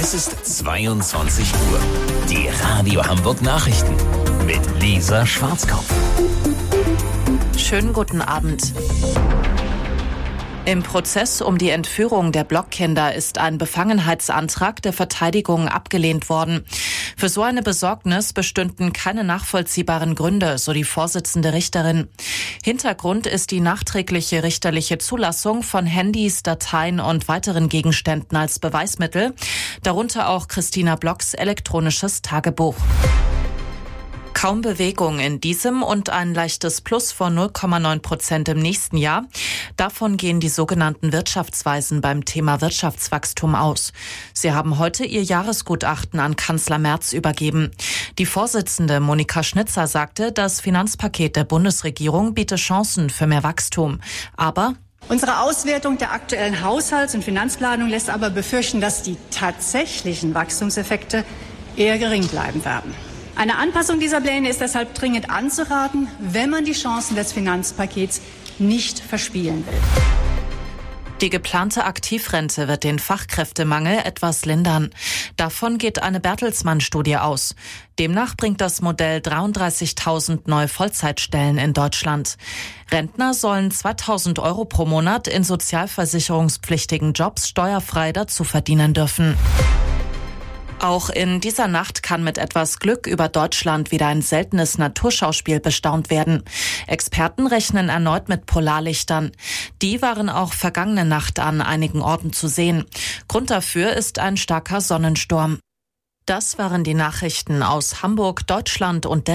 Es ist 22 Uhr. Die Radio Hamburg Nachrichten mit Lisa Schwarzkopf. Schönen guten Abend. Im Prozess um die Entführung der Blockkinder ist ein Befangenheitsantrag der Verteidigung abgelehnt worden. Für so eine Besorgnis bestünden keine nachvollziehbaren Gründe, so die Vorsitzende Richterin. Hintergrund ist die nachträgliche richterliche Zulassung von Handys, Dateien und weiteren Gegenständen als Beweismittel, darunter auch Christina Blocks elektronisches Tagebuch. Kaum Bewegung in diesem und ein leichtes Plus von 0,9% im nächsten Jahr. Davon gehen die sogenannten Wirtschaftsweisen beim Thema Wirtschaftswachstum aus. Sie haben heute ihr Jahresgutachten an Kanzler Merz übergeben. Die Vorsitzende Monika Schnitzer sagte, das Finanzpaket der Bundesregierung biete Chancen für mehr Wachstum. Aber unsere Auswertung der aktuellen Haushalts- und Finanzplanung lässt aber befürchten, dass die tatsächlichen Wachstumseffekte eher gering bleiben werden. Eine Anpassung dieser Pläne ist deshalb dringend anzuraten, wenn man die Chancen des Finanzpakets nicht verspielen will. Die geplante Aktivrente wird den Fachkräftemangel etwas lindern. Davon geht eine Bertelsmann-Studie aus. Demnach bringt das Modell 33.000 neue Vollzeitstellen in Deutschland. Rentner sollen 2.000 € pro Monat in sozialversicherungspflichtigen Jobs steuerfrei dazu verdienen dürfen. Auch in dieser Nacht kann mit etwas Glück über Deutschland wieder ein seltenes Naturschauspiel bestaunt werden. Experten rechnen erneut mit Polarlichtern. Die waren auch vergangene Nacht an einigen Orten zu sehen. Grund dafür ist ein starker Sonnensturm. Das waren die Nachrichten aus Hamburg, Deutschland und der